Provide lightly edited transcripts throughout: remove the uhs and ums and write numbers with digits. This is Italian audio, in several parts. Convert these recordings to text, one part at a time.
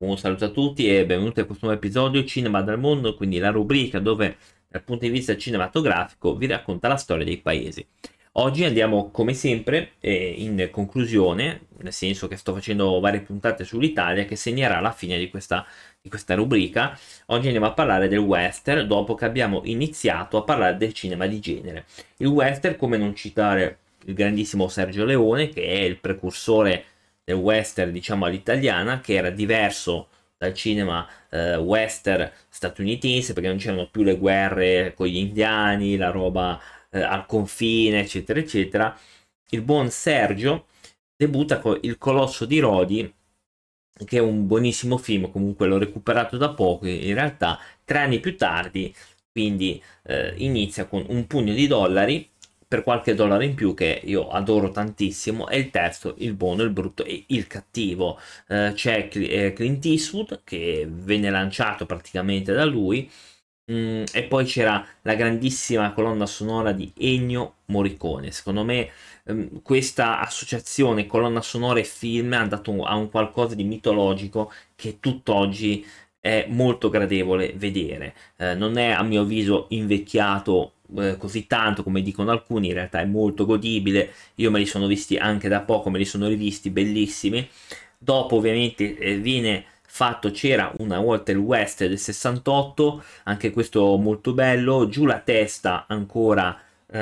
Un saluto a tutti e benvenuti a questo nuovo episodio Cinema dal mondo, quindi la rubrica dove dal punto di vista cinematografico vi racconta la storia dei paesi. Oggi andiamo come sempre in conclusione, nel senso che sto facendo varie puntate sull'Italia che segnerà la fine di questa rubrica. Oggi andiamo a parlare del western dopo che abbiamo iniziato a parlare del cinema di genere. Il western, come non citare il grandissimo Sergio Leone, che è il precursore del western, diciamo all'italiana, che era diverso dal cinema western statunitense, perché non c'erano più le guerre con gli indiani, la roba al confine, eccetera, eccetera. Il buon Sergio debutta con Il Colosso di Rodi, che è un buonissimo film, comunque l'ho recuperato da poco, in realtà 3 anni più tardi, quindi inizia con Un pugno di dollari, per qualche dollaro in più, che io adoro tantissimo, e il terzo, Il buono, il brutto e il cattivo. C'è Clint Eastwood, che venne lanciato praticamente da lui. E poi c'era la grandissima colonna sonora di Ennio Morricone. Secondo me questa associazione colonna sonora e film ha dato a un qualcosa di mitologico che tutt'oggi è molto gradevole vedere. Non è a mio avviso invecchiato così tanto come dicono alcuni, in realtà è molto godibile. Io me li sono visti anche da poco, me li sono rivisti, bellissimi. Dopo ovviamente c'era una Walter West del 68, anche questo molto bello. Giù la testa ancora,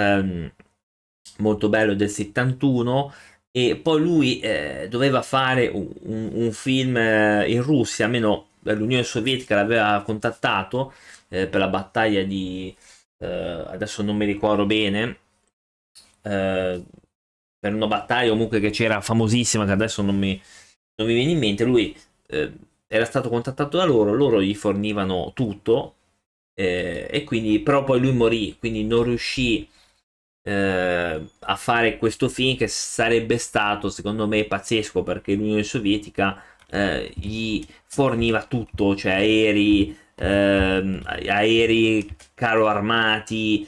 molto bello, del 71. E poi lui doveva fare un film in Russia, almeno l'Unione Sovietica l'aveva contattato per la battaglia di adesso non mi ricordo bene, eh, per una battaglia comunque che c'era famosissima, che adesso non mi viene in mente. Lui eh, era stato contattato da loro, loro gli fornivano tutto, e quindi però poi lui morì, quindi non riuscì a fare questo film, che sarebbe stato secondo me pazzesco, perché l'Unione Sovietica gli forniva tutto, cioè aerei, carro armati,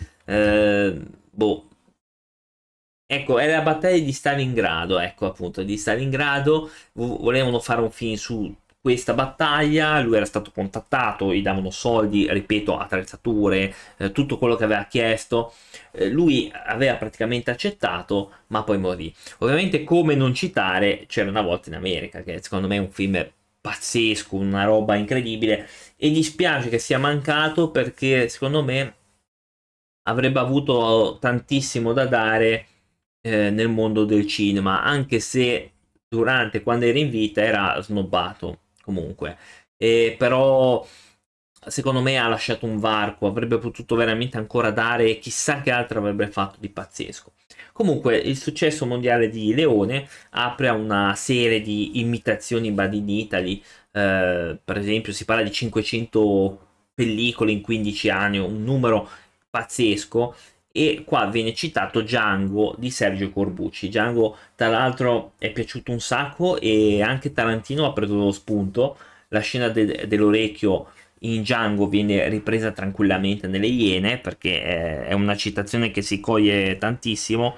boh. Ecco, è la battaglia di Stalingrado, ecco appunto, di Stalingrado. Volevano fare un film su questa battaglia, lui era stato contattato, gli davano soldi, ripeto, attrezzature, tutto quello che aveva chiesto. Lui aveva praticamente accettato, ma poi morì. Ovviamente, come non citare C'era una volta in America, che secondo me è un film pazzesco, una roba incredibile, e dispiace che sia mancato, perché secondo me avrebbe avuto tantissimo da dare nel mondo del cinema, anche se quando era in vita era snobbato comunque. Però secondo me ha lasciato un varco, avrebbe potuto veramente ancora dare, chissà che altro avrebbe fatto di pazzesco. Comunque il successo mondiale di Leone apre a una serie di imitazioni Made in Italy. Per esempio si parla di 500 pellicole in 15 anni, un numero pazzesco. E qua viene citato Django di Sergio Corbucci. Django, tra l'altro, è piaciuto un sacco, e anche Tarantino ha preso lo spunto. La scena dell'orecchio in Django viene ripresa tranquillamente nelle Iene, perché è una citazione che si coglie tantissimo.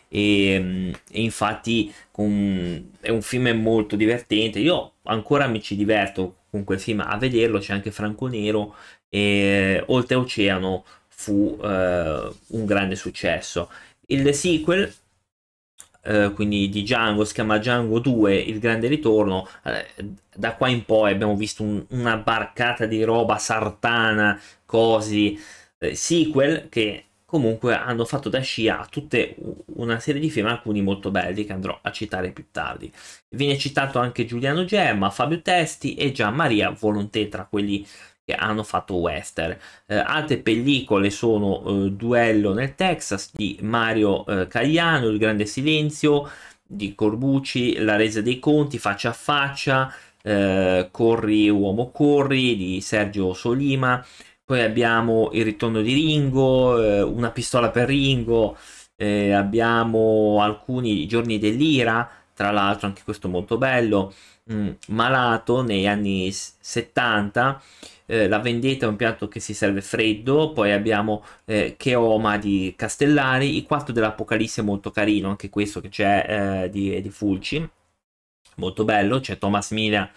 E infatti è un film molto divertente. Io ancora mi ci diverto con quel film a vederlo. C'è anche Franco Nero, e Oltreoceano fu un grande successo. Il sequel, quindi di Django, si chiama Django 2, Il grande ritorno. Da qua in poi abbiamo visto una barcata di roba sartana, cosi, sequel che comunque hanno fatto da scia a tutte una serie di film, alcuni molto belli che andrò a citare più tardi. Viene citato anche Giuliano Gemma, Fabio Testi e Gian Maria Volonté, tra quelli che hanno fatto western. Altre pellicole sono Duello nel Texas di Mario Cagliano, Il grande silenzio di Corbucci, La resa dei conti, Faccia a faccia, Corri uomo corri di Sergio Solima. Poi abbiamo Il ritorno di Ringo, Una pistola per Ringo, abbiamo alcuni giorni dell'ira, tra l'altro anche questo molto bello. Malato negli anni 70. La vendetta è un piatto che si serve freddo. Poi abbiamo Cheoma di Castellari, I quattro dell'Apocalisse, molto carino anche questo, che c'è di Fulci, molto bello. C'è Thomas Mila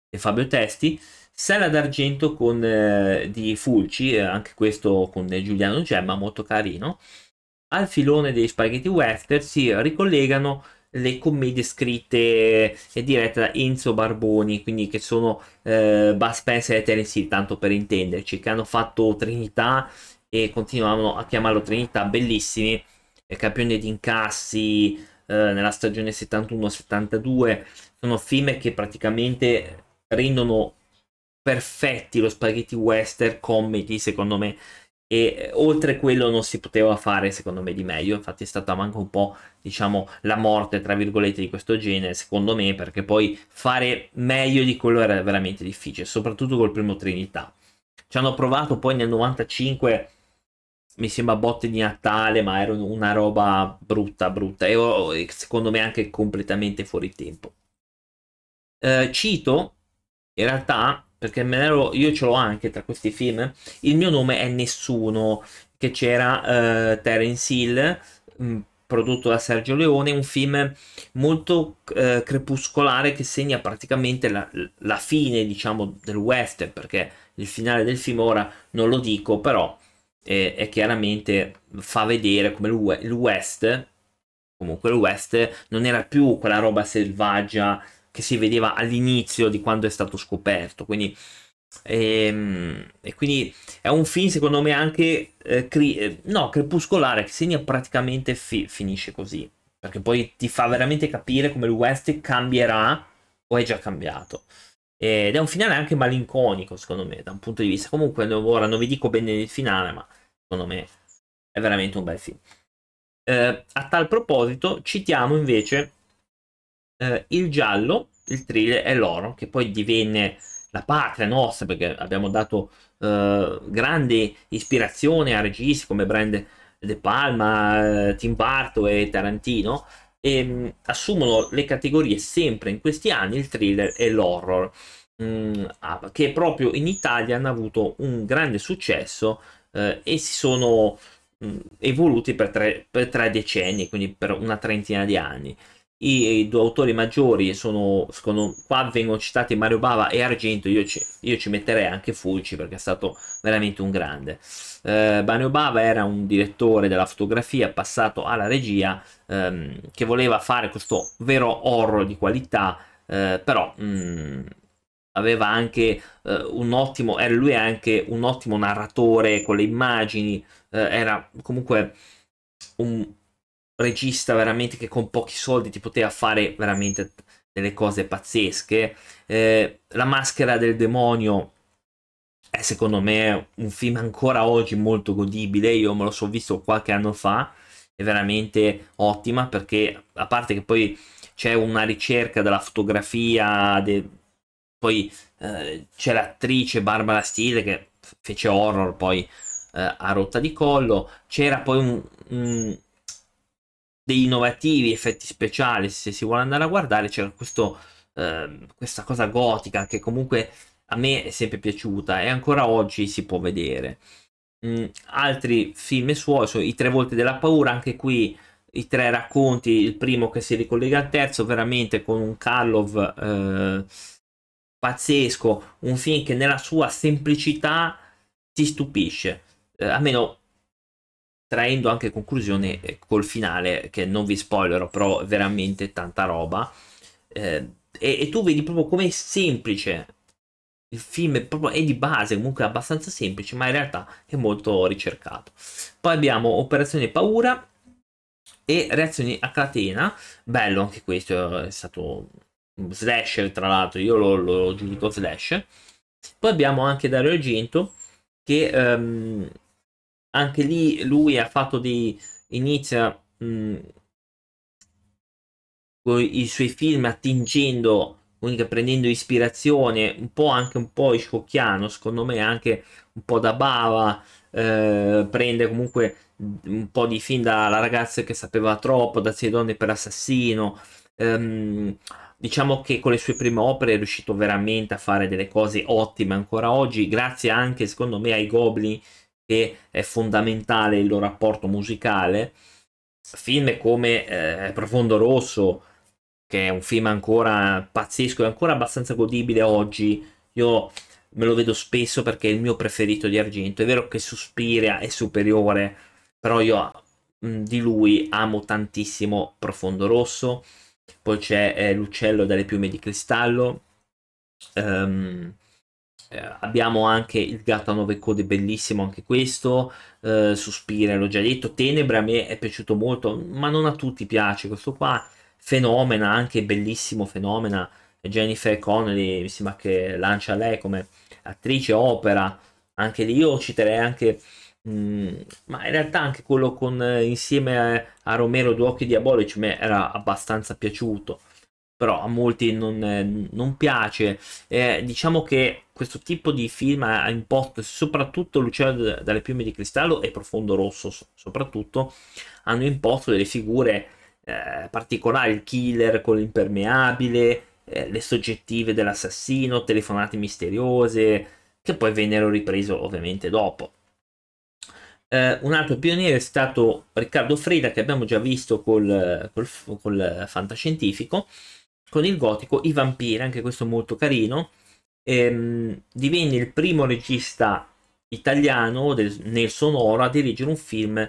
e Fabio Testi, Sella d'argento di Fulci, anche questo con Giuliano Gemma, molto carino. Al filone degli spaghetti western si ricollegano le commedie scritte e dirette da Enzo Barboni, quindi che sono Bud Spencer e Terence Hill, tanto per intenderci, che hanno fatto Trinità e continuavano a chiamarlo Trinità, bellissimi, campione di incassi nella stagione 71-72, sono film che praticamente rendono perfetti lo spaghetti western comedy, secondo me, e oltre quello non si poteva fare secondo me di meglio. Infatti è stata manco un po', diciamo, la morte tra virgolette di questo genere, secondo me, perché poi fare meglio di quello era veramente difficile, soprattutto col primo Trinità. Ci hanno provato poi nel 95, mi sembra Botte di Natale, ma era una roba brutta brutta e secondo me anche completamente fuori tempo. Cito in realtà, perché io ce l'ho anche tra questi film, il mio nome è Nessuno, che c'era Terence Hill, prodotto da Sergio Leone, un film molto crepuscolare che segna praticamente la fine, diciamo, del western, perché il finale del film ora non lo dico, però è chiaramente fa vedere come il West, comunque il West non era più quella roba selvaggia che si vedeva all'inizio di quando è stato scoperto. Quindi è un film, secondo me, anche no, crepuscolare, che segna praticamente finisce così. Perché poi ti fa veramente capire come il West cambierà o è già cambiato. Ed è un finale anche malinconico, secondo me, da un punto di vista. Comunque, ora non vi dico bene il finale, ma secondo me è veramente un bel film. A tal proposito, citiamo invece il giallo, il thriller e l'oro, che poi divenne la patria nostra, perché abbiamo dato grande ispirazione a registi come Brian De Palma, Tim Burton e Tarantino, e assumono le categorie sempre in questi anni il thriller e l'horror, che proprio in Italia hanno avuto un grande successo e si sono evoluti per tre decenni, quindi per una trentina di anni. I due autori maggiori sono, qua vengono citati Mario Bava e Argento, io ci metterei anche Fulci perché è stato veramente un grande. Mario Bava era un direttore della fotografia passato alla regia, che voleva fare questo vero horror di qualità, però aveva anche un ottimo, era lui anche un ottimo narratore con le immagini, era comunque un regista veramente che con pochi soldi ti poteva fare veramente delle cose pazzesche. La maschera del demonio è secondo me un film ancora oggi molto godibile. Io me lo so visto qualche anno fa, è veramente ottima perché a parte che poi c'è una ricerca della fotografia, poi c'è l'attrice Barbara Steele che fece horror poi a rotta di collo. C'era poi dei innovativi effetti speciali, se si vuole andare a guardare, c'era questa cosa gotica che comunque a me è sempre piaciuta e ancora oggi si può vedere. Altri film suoi sono I Tre Volti della Paura, anche qui i tre racconti, il primo che si ricollega al terzo, veramente con un Karlov pazzesco, un film che nella sua semplicità ti stupisce. Almeno traendo anche conclusione col finale, che non vi spoilerò, però è veramente tanta roba. E tu vedi proprio come è semplice. Il film è di base, comunque abbastanza semplice, ma in realtà è molto ricercato. Poi abbiamo Operazione Paura e Reazioni a catena. Bello anche questo, è stato un slasher, tra l'altro, io lo giudico slasher. Poi abbiamo anche Dario Argento, che anche lì lui ha fatto inizia i suoi film attingendo, quindi prendendo ispirazione un po' anche un po' Hitchcockiano, secondo me anche un po' da Bava, prende comunque un po' di film dalla ragazza che sapeva troppo, da Sei donne per assassino. Diciamo che con le sue prime opere è riuscito veramente a fare delle cose ottime ancora oggi, grazie anche secondo me ai Goblin, che è fondamentale il loro rapporto musicale. Film come Profondo Rosso, che è un film ancora pazzesco e ancora abbastanza godibile oggi. Io me lo vedo spesso perché è il mio preferito di Argento. È vero che Suspiria è superiore, però io di lui amo tantissimo Profondo Rosso. Poi c'è L'uccello dalle piume di cristallo. Ehm, abbiamo anche Il gatto a nove code, bellissimo anche questo. Suspira, l'ho già detto. Tenebre a me è piaciuto molto, ma non a tutti piace questo qua. Fenomena, anche bellissimo Fenomena. Jennifer Connelly, mi sembra che lancia lei come attrice opera. Anche lì io citerei anche, ma in realtà anche quello con insieme a Romero, Due occhi diabolici, mi era abbastanza piaciuto, però a molti non piace. Diciamo che questo tipo di film ha imposto, soprattutto L'uccello dalle piume di cristallo e Profondo Rosso, soprattutto, hanno imposto delle figure particolari, il killer con l'impermeabile, le soggettive dell'assassino, telefonate misteriose, che poi vennero riprese ovviamente dopo. Un altro pioniere è stato Riccardo Freda, che abbiamo già visto col fantascientifico, con il gotico I vampiri, anche questo molto carino. Divenne il primo regista italiano nel sonoro a dirigere un film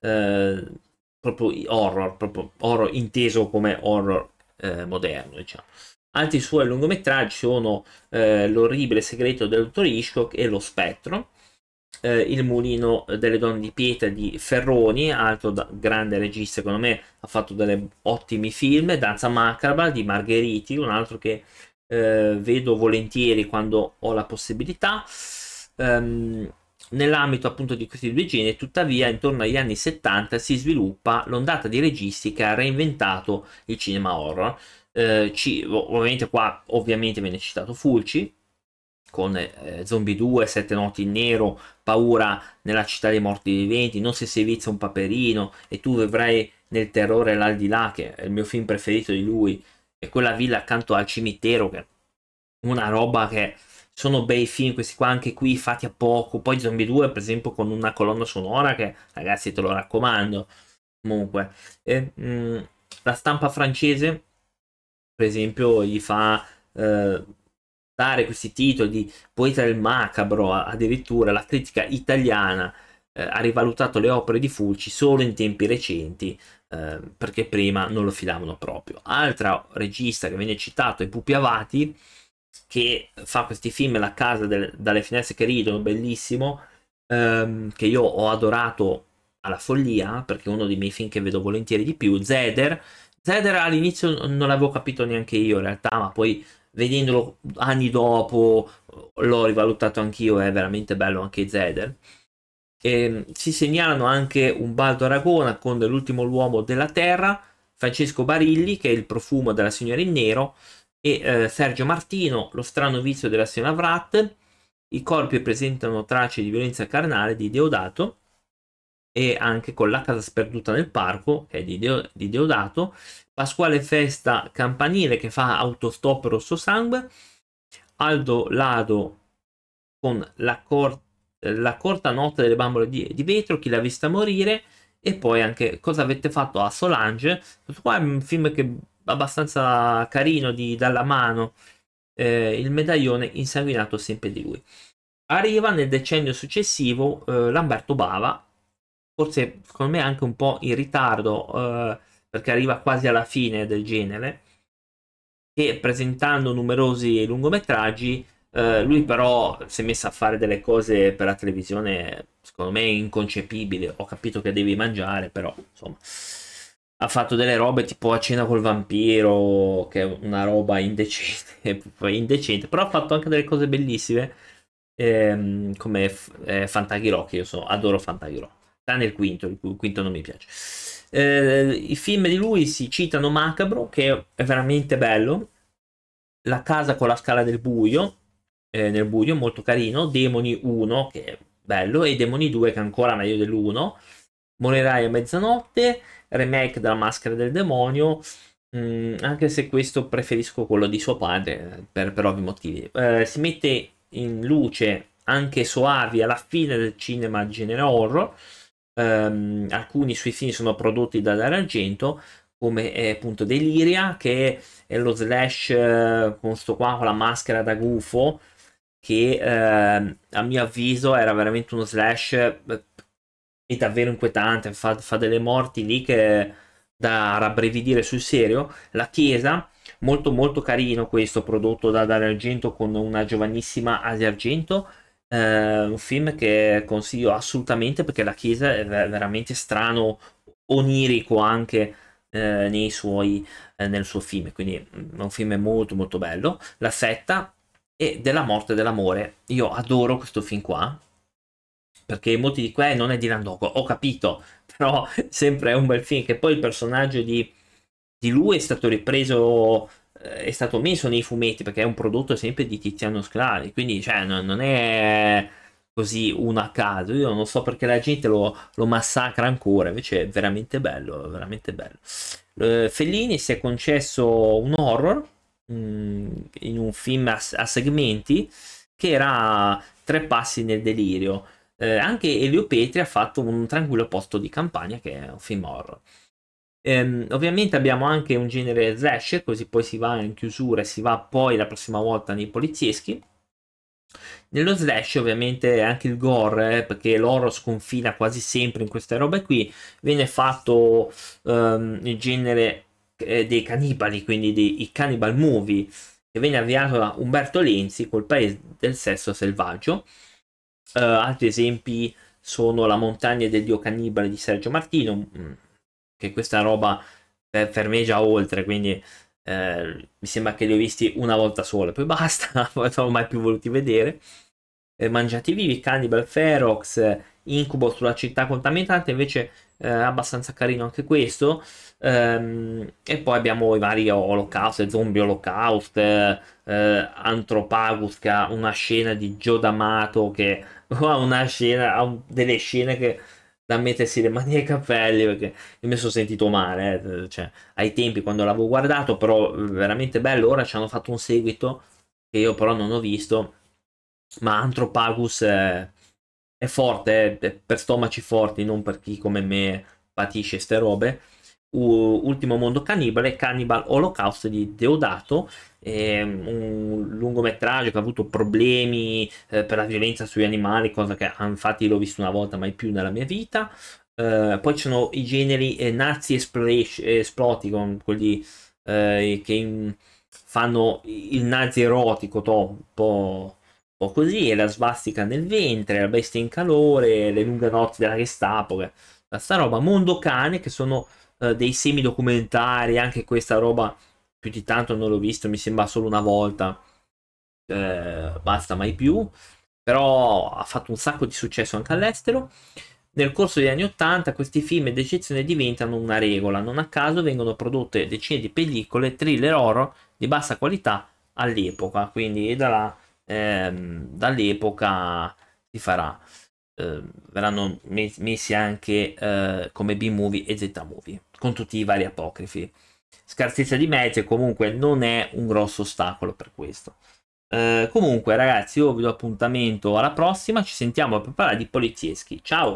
proprio horror inteso come horror moderno, diciamo. Altri suoi lungometraggi sono L'orribile segreto del dottor Hitchcock e Lo spettro. Il mulino delle donne di pietra di Ferroni, altro grande regista, secondo me ha fatto delle ottimi film. Danza macabra di Margheriti, un altro che vedo volentieri quando ho la possibilità. Nell'ambito appunto di questi due generi, tuttavia, intorno agli anni 70 si sviluppa l'ondata di registi che ha reinventato il cinema horror. Ovviamente qua ovviamente viene citato Fulci con Zombie 2, Sette notti in nero, Paura nella città dei morti viventi, Non se sei vizza un paperino, e tu vivrai nel terrore l'aldilà, che è il mio film preferito di lui, e quella villa accanto al cimitero, che è una roba che sono bei film questi qua, anche qui fatti a poco. Poi Zombie 2 per esempio con una colonna sonora che ragazzi te lo raccomando. Comunque la stampa francese per esempio gli fa dare questi titoli di poeta del macabro. Addirittura la critica italiana ha rivalutato le opere di Fulci solo in tempi recenti, perché prima non lo filavano proprio. Altra regista che viene citato è Pupi Avati, che fa questi film La casa dalle finestre che ridono, bellissimo, che io ho adorato alla follia, perché è uno dei miei film che vedo volentieri di più. Zeder all'inizio non l'avevo capito neanche io in realtà, ma poi vedendolo anni dopo l'ho rivalutato anch'io, è veramente bello anche Zeder. Si segnalano anche Umbaldo Aragona con L'ultimo uomo della Terra, Francesco Barilli che è Il profumo della signora in nero, e Sergio Martino, Lo strano vizio della signora Vrat. I corpi presentano tracce di violenza carnale di Deodato, e anche con La casa sperduta nel parco, che è di Deodato. Pasquale Festa Campanile che fa Autostop Rosso Sangue. Aldo Lado con la corta notte delle bambole di vetro, Chi l'ha vista morire, e poi anche Cosa avete fatto a Solange. Questo qua è un film che è abbastanza carino di Dalla mano, il medaglione insanguinato sempre di lui. Arriva nel decennio successivo Lamberto Bava, forse secondo me anche un po' in ritardo, perché arriva quasi alla fine del genere, che presentando numerosi lungometraggi, lui però si è messo a fare delle cose per la televisione, secondo me inconcepibili. Ho capito che devi mangiare, però insomma, ha fatto delle robe tipo A cena col vampiro, che è una roba indecente, indecente, però ha fatto anche delle cose bellissime, come Fantaghirò, che adoro Fantaghirò, tranne il quinto non mi piace. I film di lui si citano Macabro, che è veramente bello, La casa con la scala del buio, nel buio, molto carino, Demoni 1, che è bello, e Demoni 2, che è ancora meglio dell'1, Morirai a mezzanotte, remake della Maschera del Demonio, anche se questo preferisco quello di suo padre, per ovvi motivi. Si mette in luce anche Soavi alla fine del cinema di genere horror. Alcuni suoi film sono prodotti da Dario Argento, come appunto Deliria, che è lo slash con sto qua con la maschera da gufo, che a mio avviso era veramente uno slash è davvero inquietante, fa delle morti lì che da rabbrividire sul serio. La Chiesa, molto molto carino questo, prodotto da Dario Argento con una giovanissima Asia Argento, un film che consiglio assolutamente perché La Chiesa è veramente strano, onirico anche nel suo film, quindi è un film molto molto bello. La Setta e Della morte e dell'amore. Io adoro questo film qua perché molti di qua non è Dylan Dog, ho capito, però sempre è un bel film che poi il personaggio di lui è stato ripreso, è stato messo nei fumetti perché è un prodotto sempre di Tiziano Sclavi, quindi cioè, non è così uno a caso, io non so perché la gente lo massacra ancora, invece è veramente bello, veramente bello. Fellini si è concesso un horror in un film a segmenti che era Tre passi nel delirio. Anche Elio Petri ha fatto Un tranquillo posto di campagna, che è un film horror. Ovviamente abbiamo anche un genere slash, così poi si va in chiusura e si va poi la prossima volta nei polizieschi. Nello slash ovviamente anche il gore, perché l'horror sconfina quasi sempre in queste robe qui, viene fatto il genere dei cannibali, quindi dei cannibal movie, che viene avviato da Umberto Lenzi col Paese del sesso selvaggio. Altri esempi sono La montagna del dio cannibale di Sergio Martino, che questa roba per me è già oltre, quindi mi sembra che li ho visti una volta sola, poi basta, poi non ho mai più voluti vedere. Mangiati vivi, Cannibal Ferox, Incubo sulla città contaminata, invece è abbastanza carino anche questo. E poi abbiamo i vari Holocaust, Zombie Holocaust, Anthrophagus che ha una scena di Joe D'Amato che ha una scena, delle scene che da mettersi le mani ai capelli perché io mi sono sentito male, cioè, ai tempi quando l'avevo guardato, però veramente bello. Ora ci hanno fatto un seguito che io però non ho visto, ma Anthrophagus è forte, è per stomaci forti, non per chi come me patisce ste robe. Ultimo mondo cannibale, Cannibal Holocaust di Deodato, un lungometraggio che ha avuto problemi per la violenza sugli animali, cosa che infatti l'ho visto una volta, mai più nella mia vita. Poi ci sono i generi Nazi Exploitation, quelli fanno il nazi erotico, un po' così, e la svastica nel ventre, la bestia in calore, le lunghe notti della Gestapo, sta roba. Mondo cane, che sono dei semi-documentari, anche questa roba più di tanto non l'ho visto, mi sembra solo una volta, basta mai più, però ha fatto un sacco di successo anche all'estero. Nel corso degli anni 80 questi film d'eccezione diventano una regola, non a caso vengono prodotte decine di pellicole, thriller horror di bassa qualità all'epoca, quindi dall'epoca si farà. Verranno messi anche come B-movie e Z-movie, con tutti i vari apocrifi. Scarsezza di mezzi comunque non è un grosso ostacolo per questo. Comunque ragazzi, io vi do appuntamento alla prossima, ci sentiamo per parlare di polizieschi. Ciao!